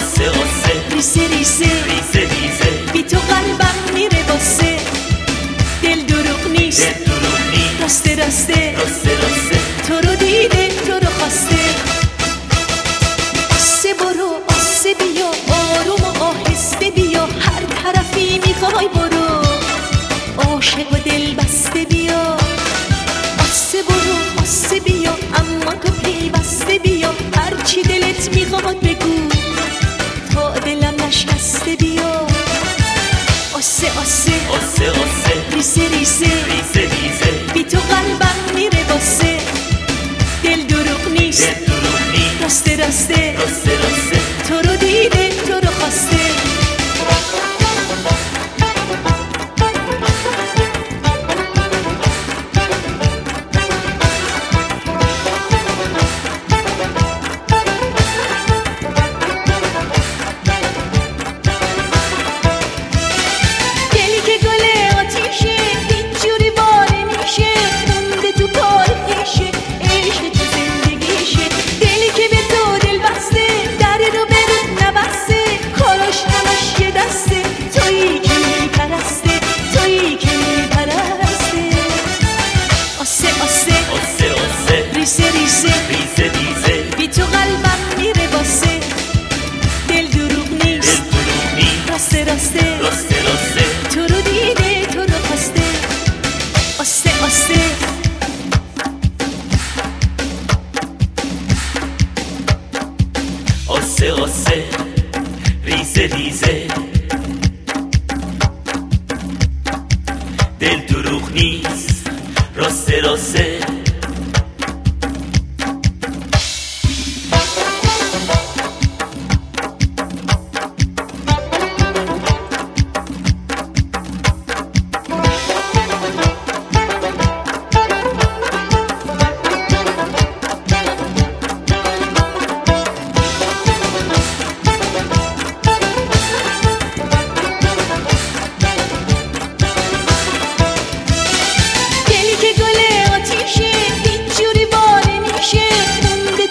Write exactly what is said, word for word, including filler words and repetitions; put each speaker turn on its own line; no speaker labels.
آسه آسه
ریسه ریسه
ریزه ریزه
بی تو قلبم میره واسه دل دروغ نیست
دل دروغ نیست
راسته راسته
راسته راسته
تو رو دیده تو رو خواسته آسه برو آسه بیا آروم و آهسته بیا هر طرفی میخوای برو عاشق و دل بسته بیا آسه برو آسه بیا اما تو پیوسته بیا هرچی دلت میخواد بگو تا دلم نشکسته بیا آسه آسه
آسه آسه
ریسه ریسه
ریزه ریزه
بی تو قلبم میره واسه دل دروغ نیست
دل دروغ نیست
راسته راسته
راسته راسته
تو رو دیده تو رو خواسته ریسه ریسه
ریزه ریزه
بی تو قلبم میره واسه دل دروغ نیست
دل دروغ نیست
راسته راسته
راسته راسته
تو رو دیده تو رو خواسته آسه آسه
آسه آسه ریزه ریزه دل دروغ نیست راسته راسته